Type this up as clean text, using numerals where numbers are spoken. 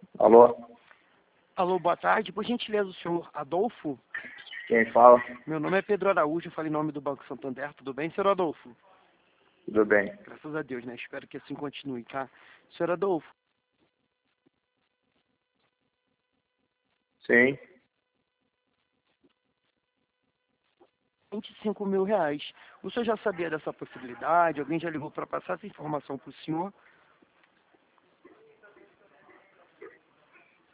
Alô? Alô, boa tarde. Por gentileza, o senhor Adolfo? Quem fala? Meu nome é Pedro Araújo, eu falo em nome do Banco Santander. Tudo bem, senhor Adolfo? Tudo bem. Graças a Deus, né? Espero que assim continue, tá? Senhor Adolfo, Sim. R$ 25 mil. O senhor já sabia dessa possibilidade? Alguém já ligou para passar essa informação para o senhor?